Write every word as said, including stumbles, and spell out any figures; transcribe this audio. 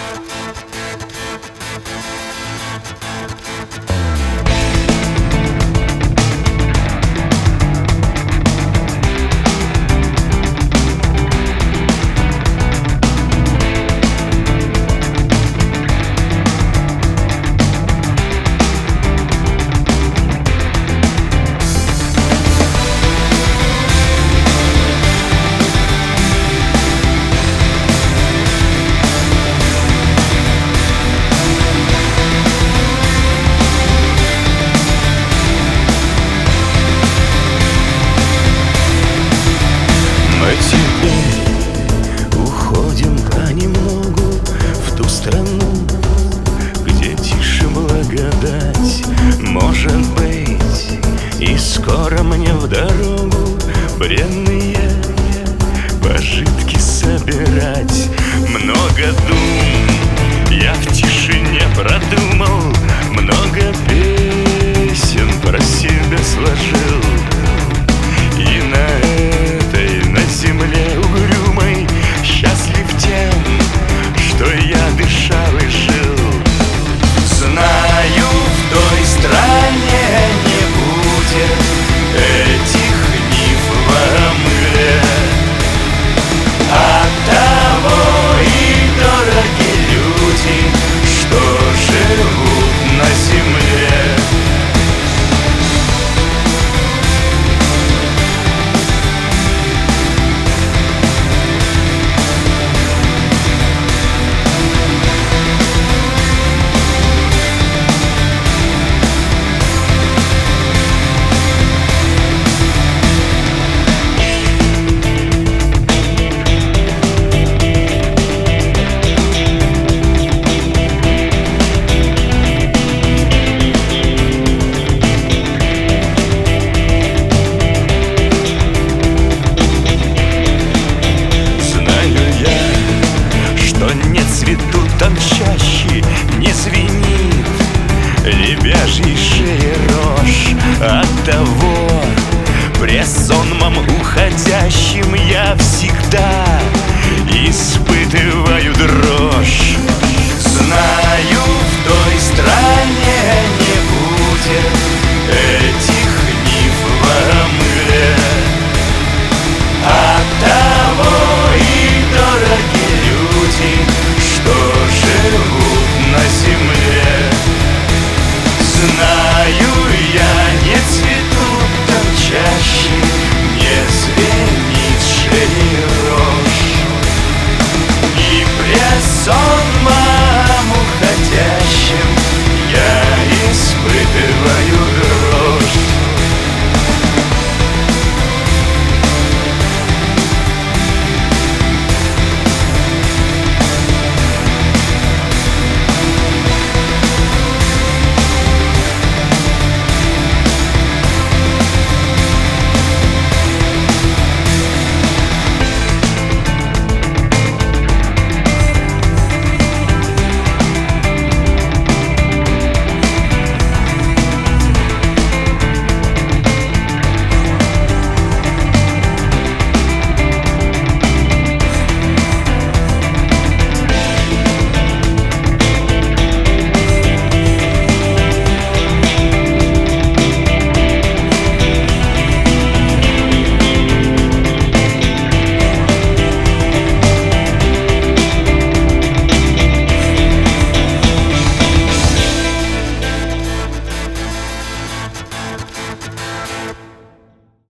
Уходим понемногу в ту страну, где тише благодать. Может быть, и скоро мне в дорогу бренные пожитки собирать. Много дум я в тишине продумал, много песен про себя сложил. И на этой, на земле угрюмой счастлив тем, что я дышал и жил. Знаю, в той стране не будет этих нив во мгле. Оттого и дороги люди, что живут на земле. Цветут там чаще, не звенит лебяжьей шеи рожь. Оттого при сонмом уходящем я всегда